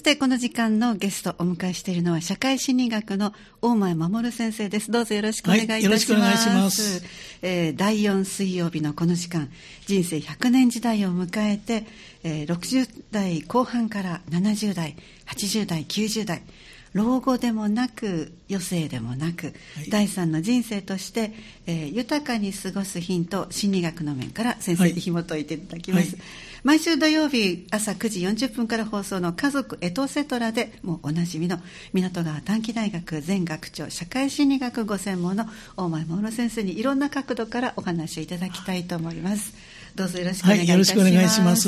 さてこの時間のゲストをお迎えしているのは社会心理学の大前守先生です。どうぞよろしくお願いいたします。 よろしくお願いします。 第4水曜日のこの時間、人生100年時代を迎えて、60代後半から70代80代90代、老後でもなく余生でもなく、第3の人生として、豊かに過ごすヒントを心理学の面から先生に紐解いていただきます。毎週土曜日朝9時40分から放送の家族エトセトラでもうおなじみの港川短期大学前学長社会心理学ご専門の大前守先生にいろんな角度からお話をいただきたいと思います。どうぞよろしくお願いいたします。 よろしくお願いします。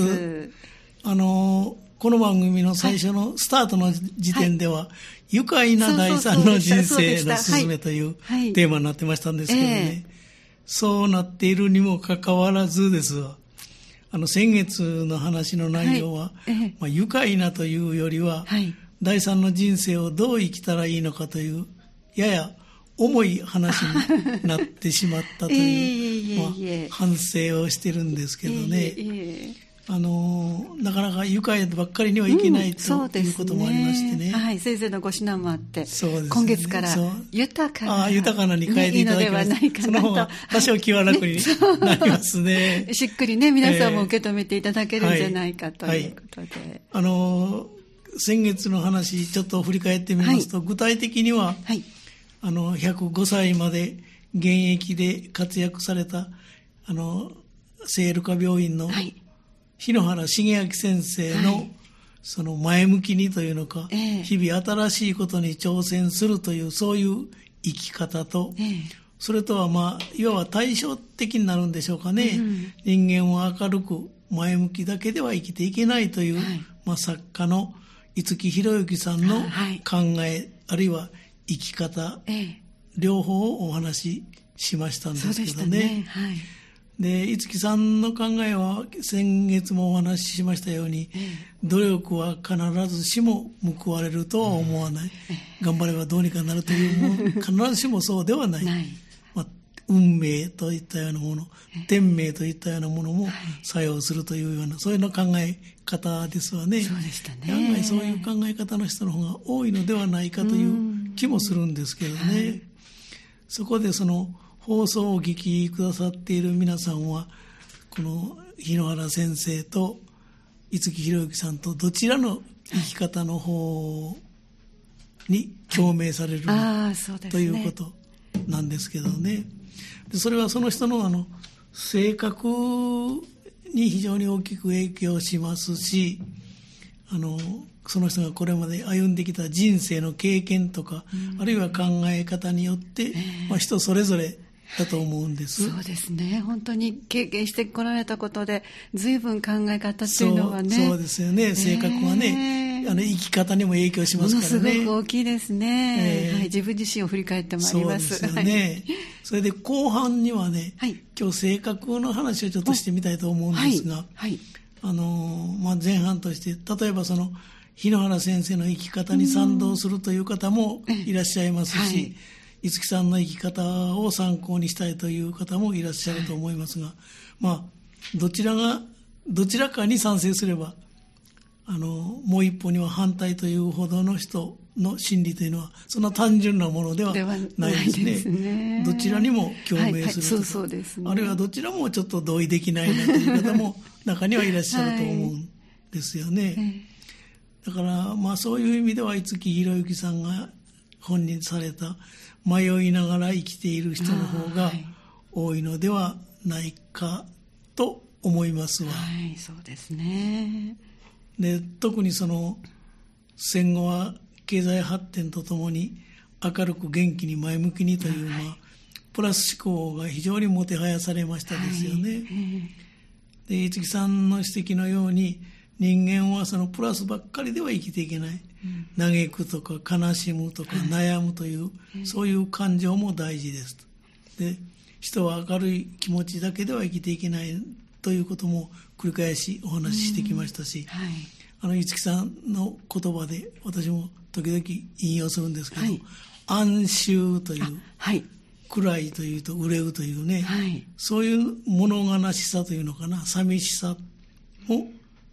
この番組の最初のスタートの時点では、愉快な第三の人生の進めというテーマになってましたんですけどね、そうなっているにもかかわらずですわ、先月の話の内容は、愉快なというよりは、第三の人生をどう生きたらいいのかというやや重い話になってしまったという反省をしてるんですけどね、なかなか愉快ばっかりにはいけない、ということもありましてね、 先生のご指南もあって、 そうですね、 今月から豊かなに変えていただきます。その方が多少気は楽になりますね。 しっくりね、皆さんも受け止めていただけるんじゃないかということで、 先月の話ちょっと振り返ってみますと、具体的には、105歳まで現役で活躍された聖路加病院の日野原重明先生の、その前向きにというのか、日々新しいことに挑戦するというそういう生き方と、それとはいわば対照的になるんでしょうかね、人間は明るく前向きだけでは生きていけないという、作家の五木ひろゆきさんの考え、あるいは生き方、両方をお話ししましたんですけどね。で、五木さんの考えは先月もお話ししましたように、努力は必ずしも報われるとは思わない、頑張ればどうにかなるという必ずしもそうではない、運命といったようなもの、天命といったようなものも作用するというような、そういうの考え方ですわね。 そうでしたね。 案外そういう考え方の人の方が多いのではないかという気もするんですけどね、そこでその放送をお聞きくださっている皆さんは、この日野原先生と五木ひろゆきさんとどちらの生き方の方に共鳴される、ということなんですけどね。でそれはその人の性格に非常に大きく影響しますし、その人がこれまで歩んできた人生の経験とか、あるいは考え方によって、人それぞれだと思うんです。 そうですね。本当に経験してこられたことで随分考え方っていうのはね。 そうですよね。性格はね、生き方にも影響しますからね。 ものすごく大きいですね、自分自身を振り返ってまいります。 そうですよね、それで後半にはね、今日性格の話をちょっとしてみたいと思うんですが、前半として例えばその日野原先生の生き方に賛同するという方もいらっしゃいますし、五木さんの生き方を参考にしたいという方もいらっしゃると思いますが、どちらかに賛成すれば、もう一歩には反対というほどの人の心理というのはそんな単純なものではないですね。どちらにも共鳴するとか、あるいはどちらもちょっと同意できないなという方も中にはいらっしゃると思うんですよね。だからそういう意味では五木ひろゆきさんが本にされた迷いながら生きている人の方が多いのではないかと思いますわ。 そうですね。 で、特にその戦後は経済発展とともに明るく元気に前向きにという、プラス思考が非常にもてはやされましたですよね。で、五木さんの指摘のように人間はそのプラスばっかりでは生きていけない、嘆くとか悲しむとか悩むという、そういう感情も大事ですと。で、人は明るい気持ちだけでは生きていけないということも繰り返しお話ししてきましたし、五木さんの言葉で私も時々引用するんですけど、安愁という、暗いというと憂うというね、そういう物悲しさというのかな、寂しさも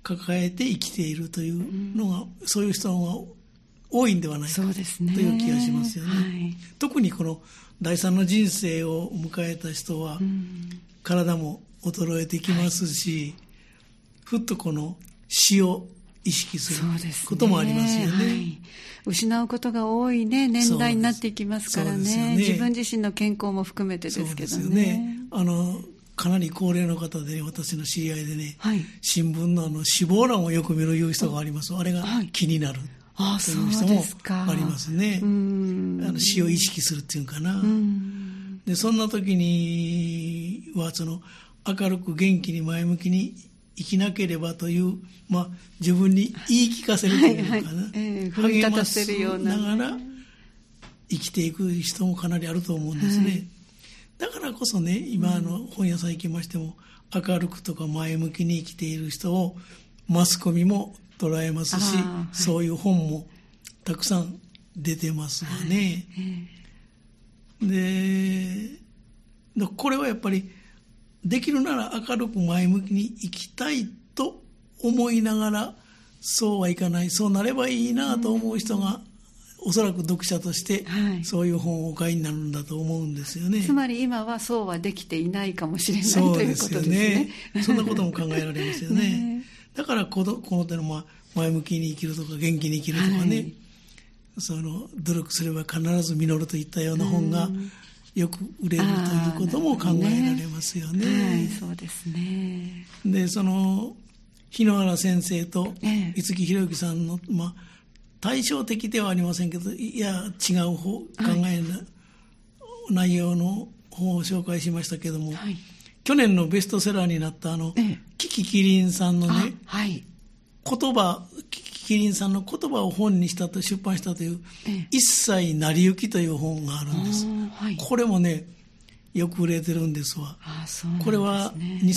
抱えて生きているというのが、そういう人が多いんではないかという気がしますよね。はい、特にこの第三の人生を迎えた人は、体も衰えてきますし、ふっとこの死を意識することもありますよね。はい、 失うことが多いね、年代になっていきますからね。自分自身の健康も含めてですけどね。そうですよね。 かなり高齢の方で、ね、私の知り合いでね、はい、新聞の死亡欄をよく見るいう人があります。あれが気になるという人もありますね。死を意識するっていうかな。でそんな時には明るく元気に前向きに生きなければという、自分に言い聞かせるというかな、 奮い立たせるような、 励ましながら生きていく人もかなりあると思うんですね。はい、だからこそね、今本屋さん行きましても、明るくとか前向きに生きている人をマスコミも捉えますし、はい、そういう本もたくさん出てますわね。はい、でこれはやっぱりできるなら明るく前向きに生きたいと思いながら、そうはいかない、そうなればいいなと思う人が、おそらく読者としてそういう本をお買いになるんだと思うんですよね。 つまり今はそうはできていないかもしれないということですね。 そんなことも考えられますよね。だからこの手の前向きに生きるとか元気に生きるとかね、努力すれば必ず実るといったような本がよく売れるということも考えられますよね。 はい、そうですね。 で日野原先生と五木ひろゆきさんの、対照的ではありませんけど、いや違う考えの内容の本を紹介しましたけども、はい、去年のベストセラーになったキキキリンさんのね、はい、キキキリンさんの言葉を本にしたと出版したという、一切成り行きという本があるんです。はい、これもねよく売れてるんですわ。 そうなんですね。 これは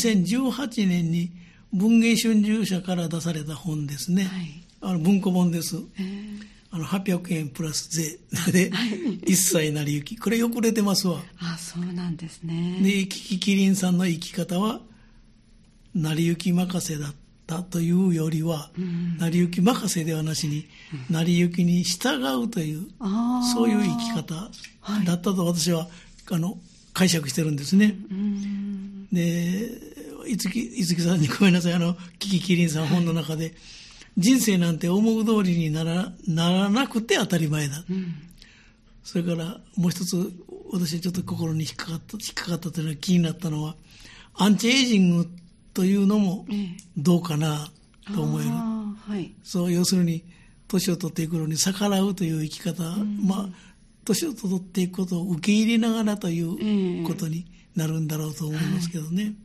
2018年に文藝春秋社から出された本ですね。はい、文庫本です。800円プラス税で一切成り行き、これよく売れてますわ。 そうなんですね。 でキキキリンさんの生き方は成り行き任せだったというよりは、成り行き任せではなしに、成り行きに従うという、そういう生き方だったと私は解釈してるんですね。で五木さんにごめんなさい、キキキリンさん本の中で、人生なんて思う通りにならなくて当たり前だ。それからもう一つ、私はちょっと心に引っかかったというのは、気になったのは、アンチエイジングというのもどうかなと思える。はい、そう、要するに年を取っていくのに逆らうという生き方、年を取っていくことを受け入れながらということになるんだろうと思いますけどね。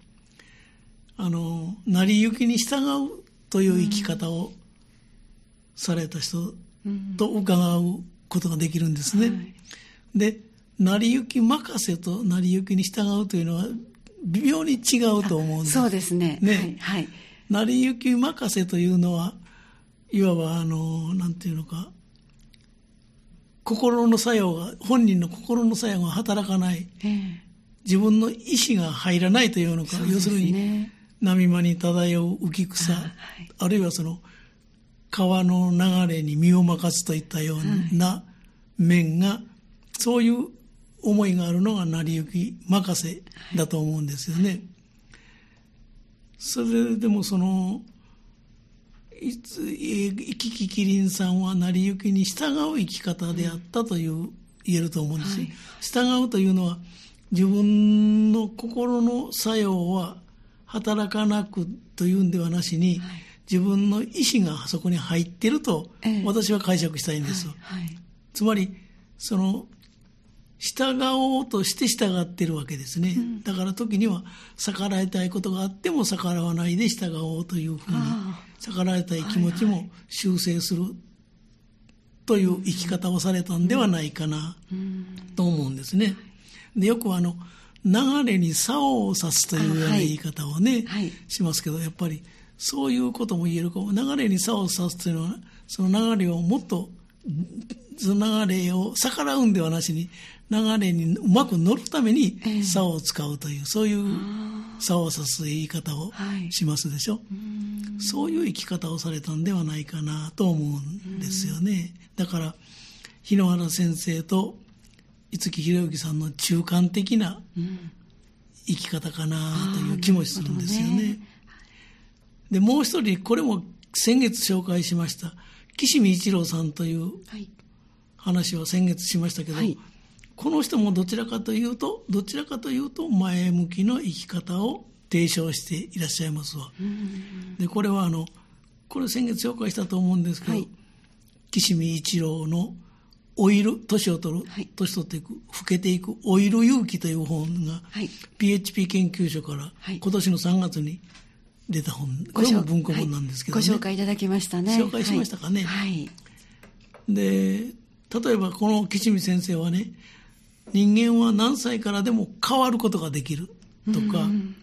成り行きに従うという生き方をされた人と伺うことができるんですね。はい、で、成り行き任せと成り行きに従うというのは微妙に違うと思うんです。 そうですね。はいはい、 成り行き任せというのは、いわばなんていうのか、心の作用が、本人の心の作用が働かない、自分の意思が入らないというのか、要するに波間に漂う浮き草、あるいは川の流れに身を任すといったような面が、そういう思いがあるのが成り行き任せだと思うんですよね。それでもキキキリンさんは成り行きに従う生き方であったと言えると思うんですよ。従うというのは、自分の心の作用は働かなくというんではなしに、自分の意思がそこに入っていると私は解釈したいんです。つまり従おうとして従っているわけですね。だから時には逆らいたいことがあっても逆らわないで従おうというふうに、逆らいたい気持ちも修正するという生き方をされたんではないかなと思うんですね。で、よく流れに竿を刺すというような言い方をね、しますけど、やっぱりそういうことも言えるかも。流れに竿を刺すというのは、その流れをもっと、その流れを逆らうんではなしに、流れにうまく乗るために竿を使うという、そういう差をさす言い方をしますでしょ、そういう生き方をされたんではないかなと思うんですよね。だから日野原先生と五木ひろゆきさんの中間的な生き方かなという気もするんですよね。でもう一人、これも先月紹介しました岸見一郎さんという話は先月しましたけど、はい、この人もどちらかというと前向きの生き方を提唱していらっしゃいますわ。でこれはこれ先月紹介したと思うんですけど、はい、岸見一郎の老いる、年を取る、はい、年取っていく、老けていく、老いる勇気という本が、はい、PHP 研究所から今年の3月に出た本、これも文庫本なんですけどね、 ご紹介いただきましたね。 紹介しましたかね。はい、で、例えばこの岸見先生はね、人間は何歳からでも変わることができるとか、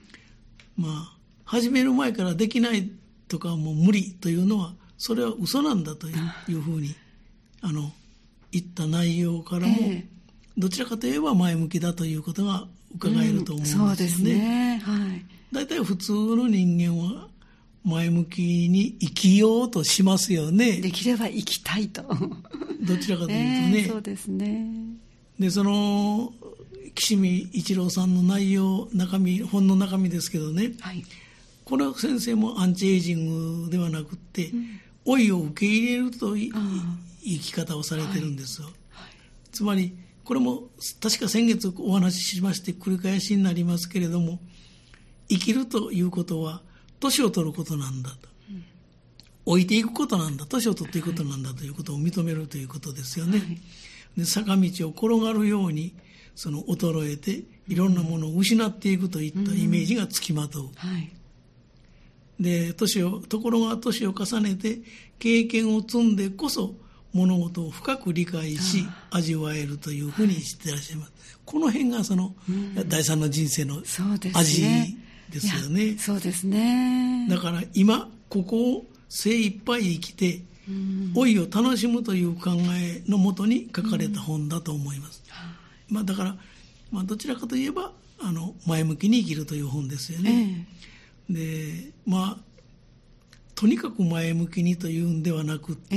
始める前からできないとかもう無理というのは、それは嘘なんだというふうに、言った内容からも、どちらかといえば前向きだということが伺えると思うんですよね。そうですね。はい。大体普通の人間は前向きに生きようとしますよね。 できれば生きたいと。 どちらかというとね。 そうですね。 で、その岸見一郎さんの内容、本の中身ですけどね、はい、この先生もアンチエイジングではなくって、老いを受け入れると生き方をされてるんですよ。はいはい、つまりこれも確か先月お話ししまして繰り返しになりますけれども、生きるということは年を取ることなんだと、老いていくことなんだ、年を取っていくことなんだということを認めるということですよね。はい、で坂道を転がるようにその衰えていろんなものを失っていくといったイメージがつきまとう。はい、でところが年を重ねて経験を積んでこそ物事を深く理解し味わえるというふうにしていらっしゃいます。この辺がその、第三の人生の味ですよね。 そうですね。 だから今ここを精一杯生きて老いを楽しむという考えのもとに書かれた本だと思います。だから、どちらかといえば前向きに生きるという本ですよね。でとにかく前向きにというんではなくって、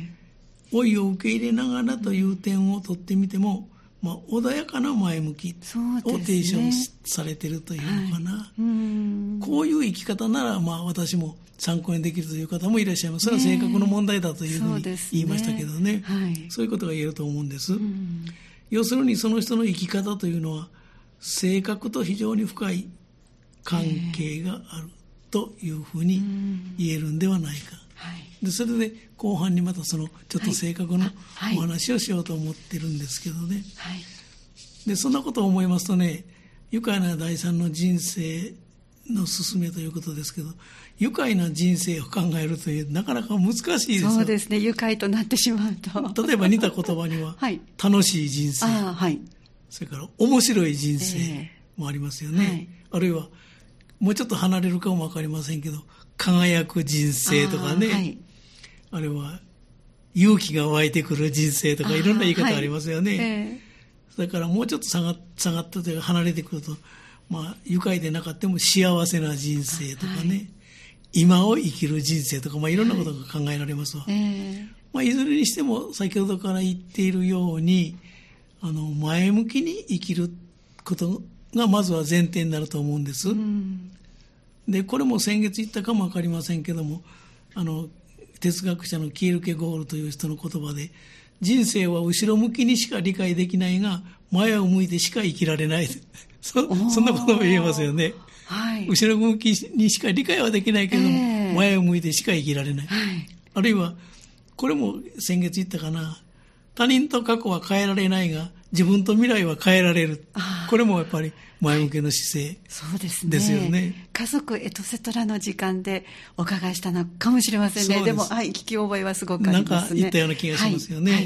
老いを受け入れながらという点を取ってみても、穏やかな前向きを提唱されているというのかな。こういう生き方なら私も参考にできるという方もいらっしゃいます。それは性格の問題だというふうに言いましたけどね。そういうことが言えると思うんです。要するにその人の生き方というのは性格と非常に深い関係があるというふうに言えるんではないか。でそれで後半にまたそのちょっと性格のお話をしようと思ってるんですけどね。でそんなことを思いますとね、愉快な第三の人生の進めということですけど、愉快な人生を考えるというなかなか難しいですよ。 そうですね、愉快となってしまうと例えば似た言葉には、楽しい人生、それから面白い人生もありますよね。あるいはもうちょっと離れるかも分かりませんけど、輝く人生とかね、あれは勇気が湧いてくる人生とかいろんな言い方ありますよね。だからもうちょっと下がったというか離れてくると、愉快でなかったも幸せな人生とかね、今を生きる人生とか、いろんなことが考えられますわ。いずれにしても先ほどから言っているように前向きに生きることがまずは前提になると思うんです。でこれも先月言ったかも分かりませんけども、哲学者のキールケゴールという人の言葉で、人生は後ろ向きにしか理解できないが前を向いてしか生きられないそんなことも言えますよね。後ろ向きにしか理解はできないけども、前を向いてしか生きられない。あるいはこれも先月言ったかな、他人と過去は変えられないが自分と未来は変えられる。これもやっぱり前向きの姿勢ですよね。 家族エトセトラの時間でお伺いしたのかもしれませんね。でも、聞き覚えはすごくありますね。 言ったような気がしますよね。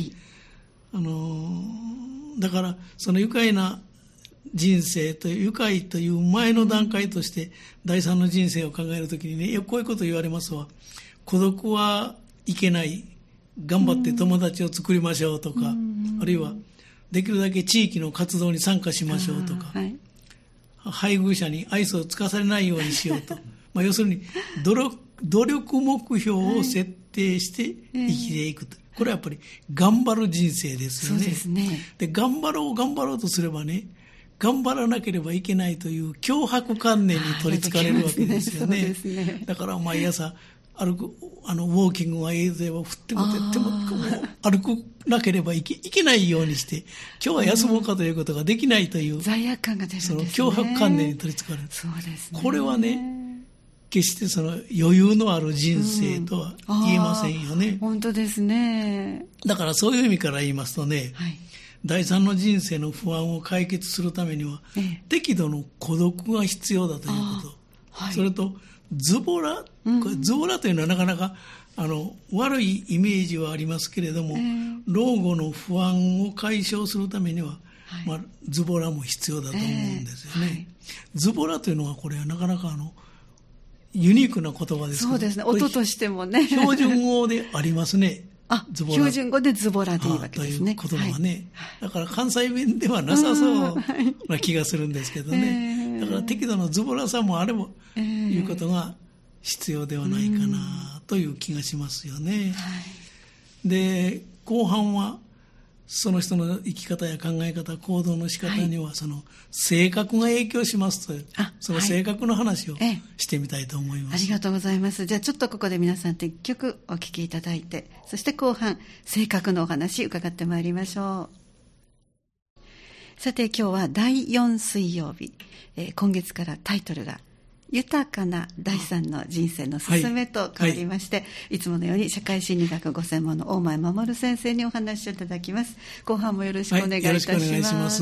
だからその愉快な人生という愉快という前の段階として第三の人生を考えるときにね、こういうこと言われますわ。孤独はいけない、頑張って友達を作りましょうとか、あるいはできるだけ地域の活動に参加しましょうとか、 配偶者に愛想をつかされないようにしようと要するに努力目標を設定して生きていくと、これはやっぱり頑張る人生ですよね。 そうですね。 で頑張ろうとすればね、頑張らなければいけないという脅迫観念に取りつかれるわけですよね。だから毎朝歩くウォーキングは映像を振ってもてっても歩くなければいけないようにして今日は休もうかということができないという罪悪感が出るんですね。 その脅迫観念に取りつかれる。 そうですね。 これはね、決してその余裕のある人生とは言えませんよね。 本当ですね。だからそういう意味から言いますとね、第三の人生の不安を解決するためには、適度の孤独が必要だということ、それとズボラというのはなかなか悪いイメージはありますけれども、老後の不安を解消するためには、ズボラも必要だと思うんですよね。ズボラというのはこれはなかなかユニークな言葉ですけど、 そうですね、音としてもね標準語でありますね。 標準語でズボラでいいわけですね。 という言葉がね、だから関西弁ではなさそうな気がするんですけどね、だから適度なズボラさもあれば、いうことが必要ではないかなという気がしますよね。で後半はその人の生き方や考え方、行動の仕方にはその性格が影響しますという、その性格の話をしてみたいと思います。 ありがとうございます。じゃあちょっとここで皆さんと一曲お聴きいただいて、そして後半性格のお話伺ってまいりましょう。さて今日は第4水曜日、今月からタイトルが豊かな第三の人生のすすめと変わりまして、いつものように社会心理学ご専門の大前守先生にお話をいただきます。後半もよろしくお願いいたします。よろしくお願いします。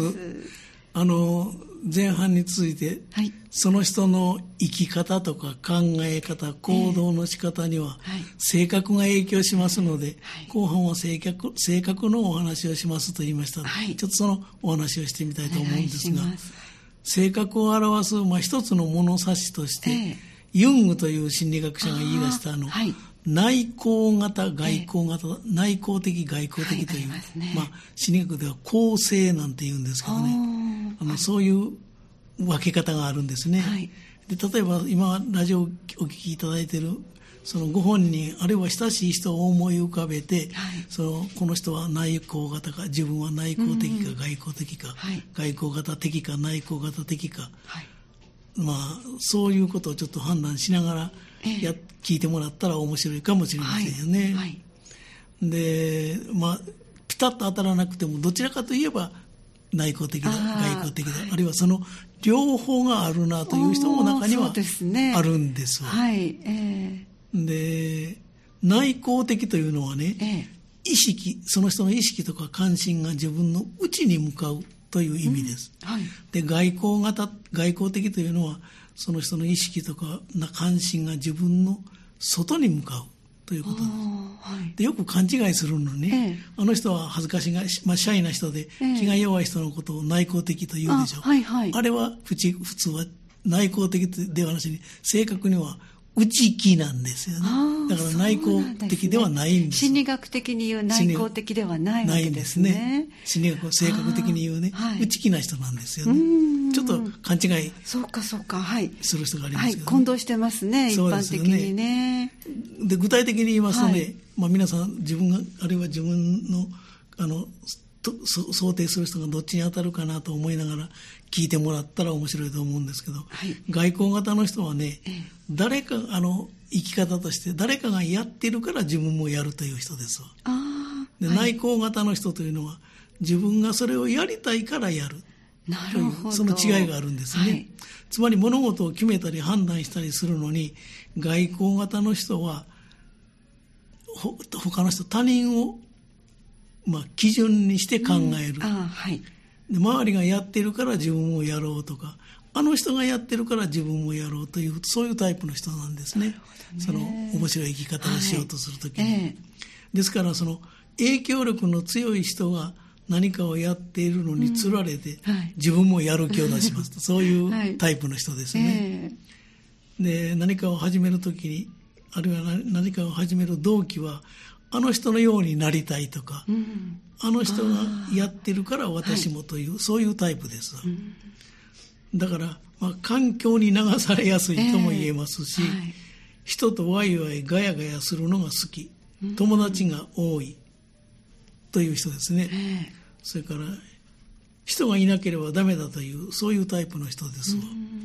前半に続いて、その人の生き方とか考え方、行動の仕方には性格が影響しますので、後半は性格のお話をしますと言いましたので、ちょっとそのお話をしてみたいと思うんですが、性格を表す、一つの物差しとして、ユングという心理学者が言い出した内向型、外向型、内向的、外向的という、心理学では構成なんて言うんですけどね、そういう分け方があるんですね。で例えば今ラジオをお聞きいただいているそのご本人あるいは親しい人を思い浮かべて、この人は内向型か、自分は内向的か外向的か、外向型的か内向型的か、そういうことをちょっと判断しながら聞いてもらったら面白いかもしれませんよね。でピタッと当たらなくてもどちらかといえば内向的だ、外向的だ、あるいはその両方があるなという人も中にはあるんですわ。で内向的というのはね、意識、その人の意識とか関心が自分の内に向かうという意味です。で外向的というのはその人の意識とか関心が自分の外に向かうということです。でよく勘違いするのに、あの人は恥ずかしが、シャイな人で、気が弱い人のことを内向的と言うでしょう。あれは普通は内向的ではなしに、正確には内気なんですよね。だから内向的ではないんです。 心理学的に言う内向的ではないわけですね。 ないんですね。心理学を正確的に言うね、内気な人なんですよね。ちょっと勘違いする人がありますけど、 混同してますね、一般的にね。 で具体的に言いますとね、皆さん自分があるいは自分の想定する人がどっちに当たるかなと思いながら聞いてもらったら面白いと思うんですけど、外向型の人はね、誰か生き方として誰かがやってるから自分もやるという人ですわ。で内向型の人というのは自分がそれをやりたいからやるというその違いがあるんですね。つまり物事を決めたり判断したりするのに、外向型の人は他の人、他人を基準にして考える、で周りがやってるから自分もやろうとか、あの人がやってるから自分もやろうという、そういうタイプの人なんですね。その面白い生き方をしようとするときに、ですからその影響力の強い人が何かをやっているのにつられて、自分もやる気を出しますと、そういうタイプの人ですね。で何かを始めるときに、あるいは何かを始める動機は、あの人のようになりたいとか、あの人がやってるから私もという、そういうタイプです。 だから、環境に流されやすいとも言えますし、人とワイワイガヤガヤするのが好き、友達が多いという人ですね。それから人がいなければダメだというそういうタイプの人ですわ。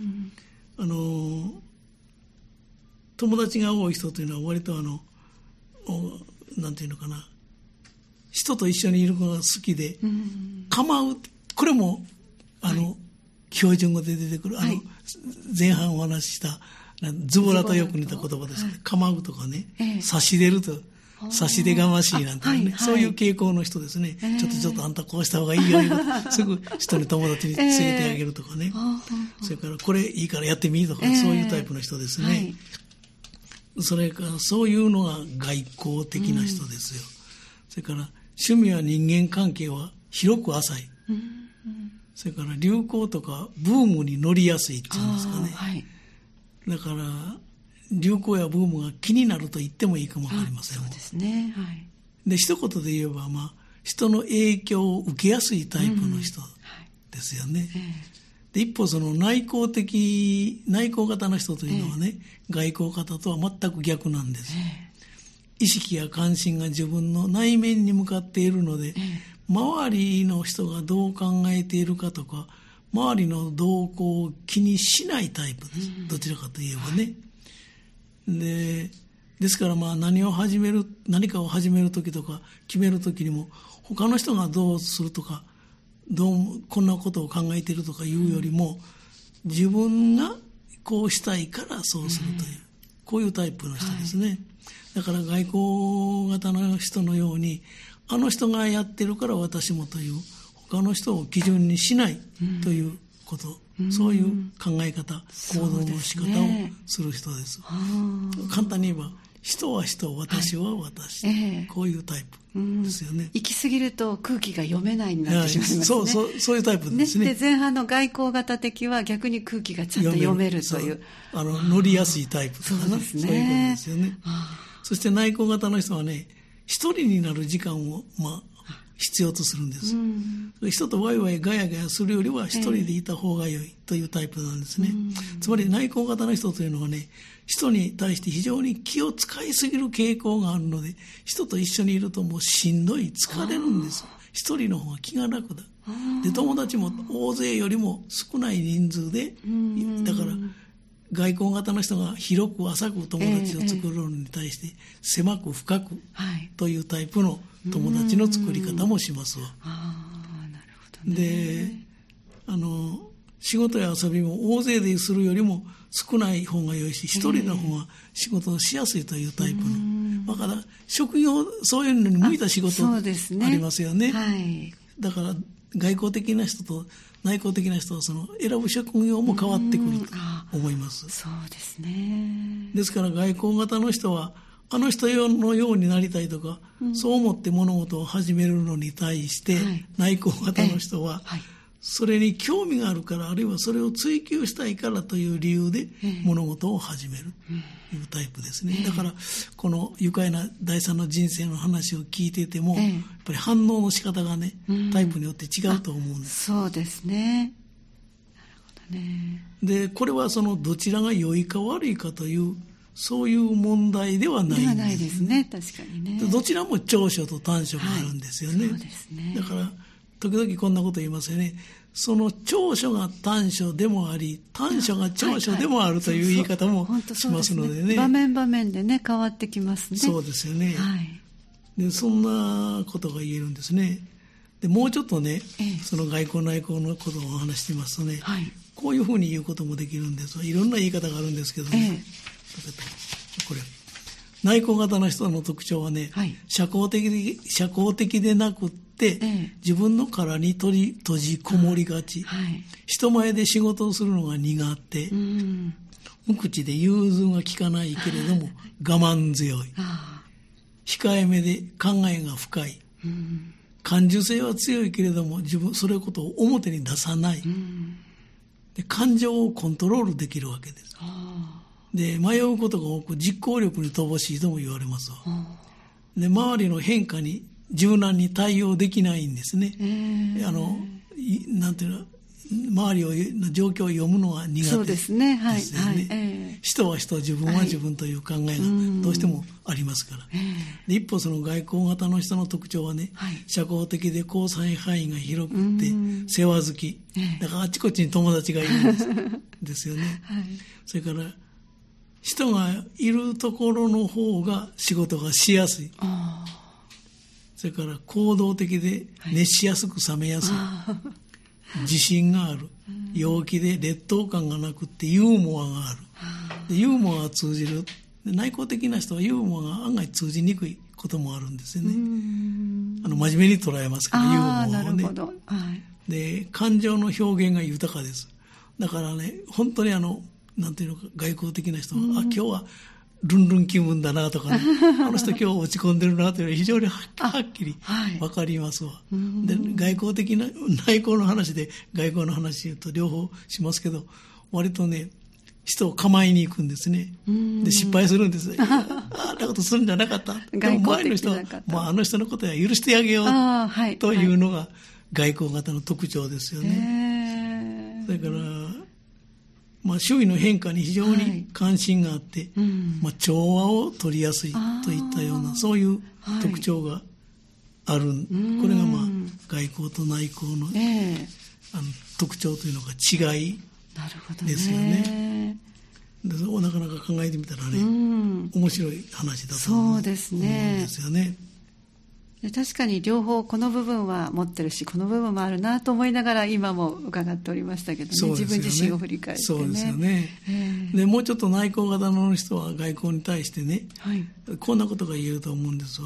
友達が多い人というのは割となんていうのかな、人と一緒にいるのが好きで、構う、これも標準語で出てくる前半お話ししたズボラとよく似た言葉ですけど、構うとかね、差し出ると、差し出がましいなんてね、そういう傾向の人ですね。ちょっとあんたこうした方がいいよ、すぐ人に友達に告げてあげるとかね、それからこれいいからやってみるとか、そういうタイプの人ですね。それからそういうのが外交的な人ですよ。それから趣味や人間関係は広く浅い。それから流行とかブームに乗りやすいっていうんですかね。だから流行やブームが気になると言ってもいいかもわかりません。 そうですね。 で一言で言えば、人の影響を受けやすいタイプの人ですよね。で一方その内向型の人というのはね、外向型とは全く逆なんです。意識や関心が自分の内面に向かっているので、周りの人がどう考えているかとか、周りの動向を気にしないタイプです。どちらかといえばね。ですから何かを始めるときとか決めるときにも、他の人がどうするとか、こんなことを考えているとかいうよりも、自分がこうしたいからそうするという、こういうタイプの人ですね。だから外交型の人のように、あの人がやってるから私もという、他の人を基準にしないということ、そういう考え方、行動の仕方をする人です。簡単に言えば、人は人、私は私、こういうタイプですよね。 行き過ぎると空気が読めないになってしまいますね。 そういうタイプですね。 で前半の外交型的は逆に空気がちゃんと読めるという。 乗りやすいタイプとかな、そういうことですよね。そして内向型の人はね、一人になる時間を必要とするんです。人とワイワイガヤガヤするよりは一人でいた方が良いというタイプなんですね。つまり内向型の人というのはね、人に対して非常に気を使いすぎる傾向があるので、人と一緒にいるともうしんどい、疲れるんです。一人の方が気が楽だ。で、友達も大勢よりも少ない人数で、だから外交型の人が広く浅く友達を作るのに対して狭く深くというタイプの友達の作り方もしますわ。 なるほどね。 で、仕事や遊びも大勢でするよりも少ない方が良いし、一人の方が仕事をしやすいというタイプの。だから職業、そういうのに向いた仕事ありますよね。だから外交的な人と内向的な人は選ぶ職業も変わってくると思います。 そうですね。 ですから外交型の人はあの人のようになりたいとか、そう思って物事を始めるのに対して、内向型の人はそれに興味があるから、あるいはそれを追求したいからという理由で物事を始めるというタイプですね。だからこの愉快な第三の人生の話を聞いていても、やっぱり反応の仕方がね、タイプによって違うと思うんです。 そうですね。なるほどね。 でこれはどちらが良いか悪いかというそういう問題ではないんです。ではないですね。 確かにね。 どちらも長所と短所があるんですよね。 そうですね。 だから時々こんなこと言いますよね。その長所が短所でもあり、短所が長所でもあるという言い方もしますのでね。 場面場面でね、変わってきますね。 そうですよね。でそんなことが言えるんですね。でもうちょっとね、その外交内向のことをお話してみますとね、こういうふうに言うこともできるんです。いろんな言い方があるんですけどね。これ内向型の人の特徴はね、社交的でなくって、自分の殻に閉じこもりがち、人前で仕事をするのが苦手、無口で融通が利かないけれども我慢強い、控えめで考えが深い、感受性は強いけれどもそれことを表に出さない、で感情をコントロールできるわけです。で迷うことが多く実行力に乏しいとも言われますわ。で周りの変化に柔軟に対応できないんですね。なんていうの、 周りの状況を読むのは苦手ですよね。 そうですね、はい、 人は人、自分は自分という考えがどうしてもありますから、で一方その外交型の人の特徴はね、社交的で交際範囲が広くて世話好き、だからあちこちに友達がいるんですよね、それから人がいるところの方が仕事がしやすい、それから行動的で熱しやすく冷めやすい、自信がある、陽気で劣等感がなくってユーモアがある、でユーモアが通じる。内向的な人はユーモアが案外通じにくいこともあるんですよね。真面目に捉えますからユーモアをね。 なるほど、 で感情の表現が豊かです。だからね、本当になんていうのか、外交的な人は、今日はルンルン気分だなとかね、あの人今日落ち込んでるなというのは非常にはっきり分かりますわ。で外交的な内向の話で外交の話言うと両方しますけど、割とね人を構いに行くんですね。で失敗するんです。あんなことするんじゃなかった。でも周りの人は、あの人のことは許してあげようというのが外交型の特徴ですよね。それから周囲の変化に非常に関心があって、調和を取りやすいといったようなそういう特徴がある、これが外交と内向の、特徴というのが違いですよね。でなかなか考えてみたらね、面白い話だと思うんですよね。 確かに両方この部分は持ってるしこの部分もあるなと思いながら今も伺っておりましたけどね、自分自身を振り返ってね。 そうですよね。でもうちょっと内向型の人は外交に対してね、こんなことが言えると思うんですわ。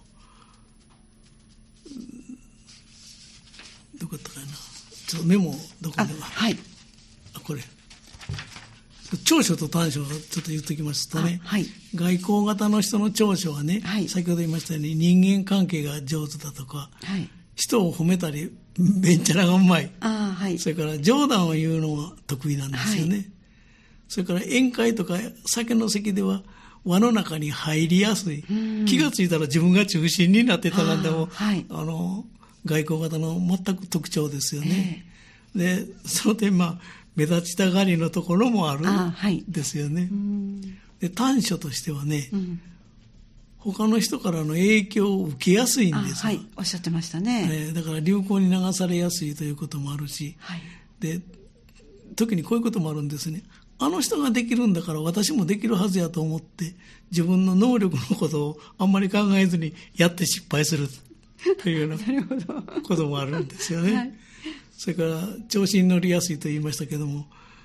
どこだったかな、ちょっとメモどこでは、これ長所と短所をちょっと言っておきますとね、外交型の人の長所はね、先ほど言いましたように人間関係が上手だとか、人を褒めたりべんちゃらがうまい、それから冗談を言うのが得意なんですよね。それから宴会とか酒の席では輪の中に入りやすい、気がついたら自分が中心になってたなんても、外交型の全く特徴ですよね。でその点目立ちたがりのところもあるんですよね。で短所としてはね、他の人からの影響を受けやすいんです。 おっしゃってましたね。 だから流行に流されやすいということもあるし、で時にこういうこともあるんですね。あの人ができるんだから私もできるはずやと思って自分の能力のことをあんまり考えずにやって失敗するというようなこともあるんですよね。それから調子に乗りやすいと言いましたけども、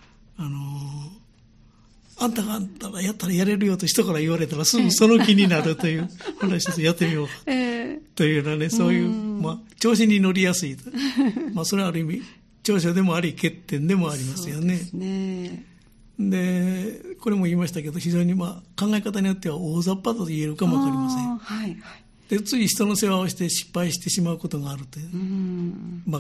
あんたがやったらやれるよと人から言われたらすぐその気になるという話でやってみようかというようなね、そういう、調子に乗りやすいそれはある意味長所でもあり欠点でもありますよね。でこれも言いましたけど非常に考え方によっては大雑把と言えるかもわかりません。でつい人の世話をして失敗してしまうことがあるという、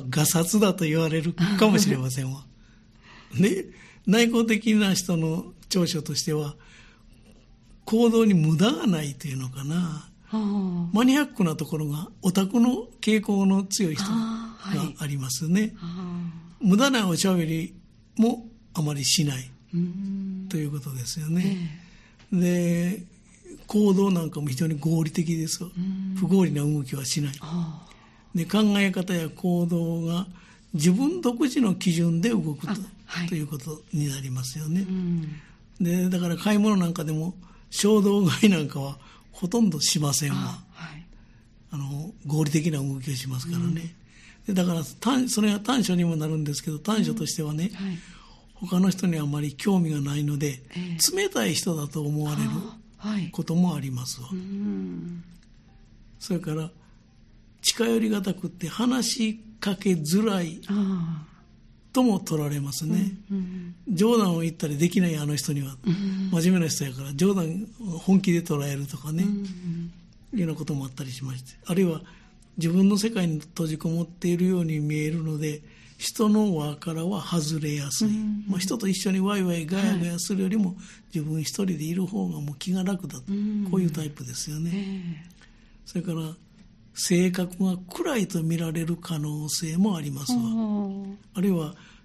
がさつだと言われるかもしれませんわ。で内向的な人の長所としては行動に無駄がないというのかな、マニアックなところがオタクの傾向の強い人がありますね。無駄なおしゃべりもあまりしないということですよね。で行動なんかも非常に合理的ですわ。不合理な動きはしない。で考え方や行動が自分独自の基準で動くということになりますよね。でだから買い物なんかでも衝動買いなんかはほとんどしませんわ。合理的な動きをしますからね。でだからそれは短所にもなるんですけど、短所としてはね、他の人にあまり興味がないので、冷たい人だと思われることもありますわ。それから近寄りがたくって話しかけづらいとも取られますね。冗談を言ったりできないあの人には、真面目な人やから冗談を本気で捉えるとかね、いうようなこともあったりしまして、あるいは自分の世界に閉じこもっているように見えるので人の輪からは外れやすい、人と一緒にワイワイガヤガヤするよりも自分一人でいる方がもう気が楽だと、こういうタイプですよね。それから性格が暗いと見られる可能性もありますわ。あるいは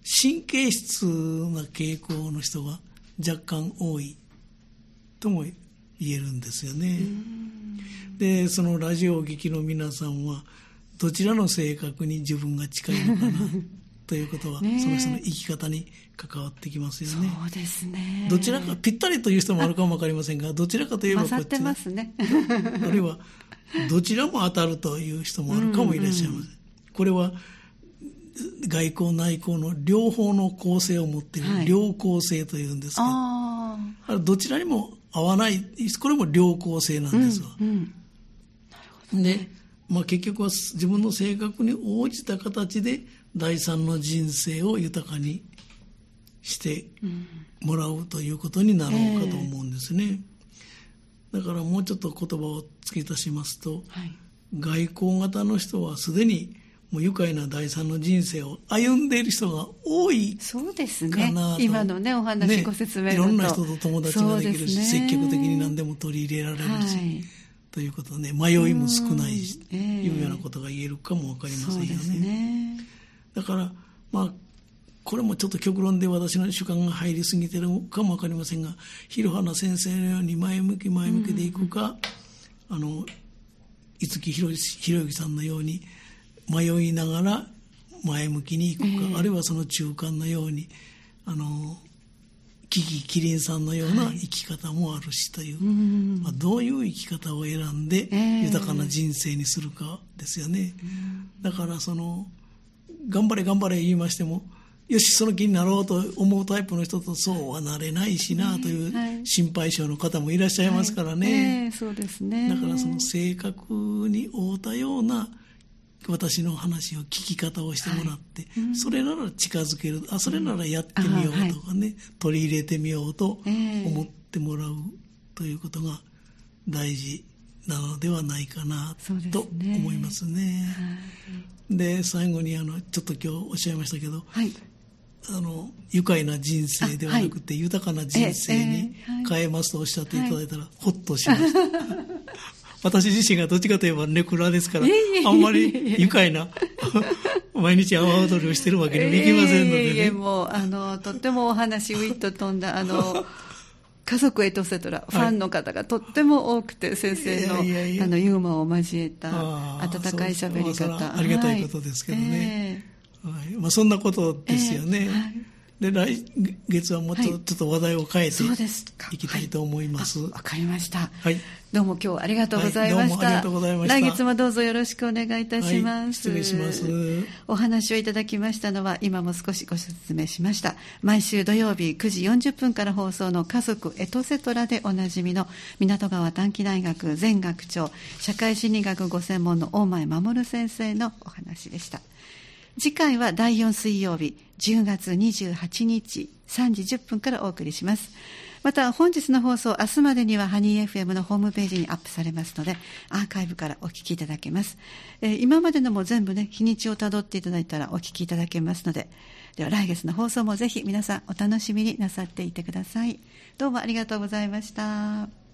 神経質な傾向の人が若干多いとも言えるんですよね。でそのラジオをお聞きの皆さんはどちらの性格に自分が近いのかなということは、その人の生き方に関わってきますよね。 そうですね。 どちらかぴったりという人もあるかもわかりませんが、どちらかといえばこっちだ。 混ざってますね。 あるいはどちらも当たるという人もあるかもいらっしゃいます。これは外交内交の両方の構成を持っている、両構成というんですけど、どちらにも合わない、これも両構成なんですわ。なるほどね。で、結局は自分の性格に応じた形で第三の人生を豊かにしてもらうということになろうかと思うんですね。だからもうちょっと言葉を付け足しますと、外交型の人はすでにもう愉快な第三の人生を歩んでいる人が多いかなと。 そうですね。今のねお話ご説明だと、 いろんな人と友達ができるし、積極的に何でも取り入れられるし、ということで迷いも少ないし、いうようなことが言えるかもわかりませんよね。そうですね。だからこれもちょっと極論で私の主観が入りすぎてるかもわかりませんが、広花先生のように前向きでいくか、五木ひろゆきさんのように迷いながら前向きにいくか、あるいはその中間のようにキリンさんのような生き方もあるしという、どういう生き方を選んで豊かな人生にするかですよね。だから頑張れ言いましても、よしその気になろうと思うタイプの人とそうはなれないしなという心配性の方もいらっしゃいますからね。 そうですね。 だからその性格に合うたような私の話を聞き方をしてもらって、それなら近づける、それならやってみようとかね、取り入れてみようと思ってもらうということが大事なのではないかなと思いますね。で最後にちょっと今日おっしゃいましたけど、愉快な人生ではなくて豊かな人生に変えますとおっしゃっていただいたらほっとしました私自身がどっちかといえばネクラですから、あんまり愉快な毎日阿波踊りをしてるわけにもいきませんのでね。 もうとってもお話ウィッと飛んだ家族エトセトラファンの方がとっても多くて、先生のユーモアを交えた温かい喋り方、 ありがたいことですけどね。そんなことですよね。で来月はもっとちょっと話題を変えていきたいと思います。 わかりました。どうも今日はありがとうございました。 どうもありがとうございました。 来月もどうぞよろしくお願いいたします。 失礼します。 お話をいただきましたのは今も少しご説明しました毎週土曜日9時40分から放送の家族エトセトラでおなじみの港川短期大学前学長社会心理学ご専門の大前守先生のお話でした。次回は第4水曜日10月28日3時10分からお送りします。また本日の放送明日までにはハニー FM のホームページにアップされますのでアーカイブからお聞きいただけます。今までのも全部ね日にちをたどっていただいたらお聞きいただけますので、では来月の放送もぜひ皆さんお楽しみになさっていてください。どうもありがとうございました。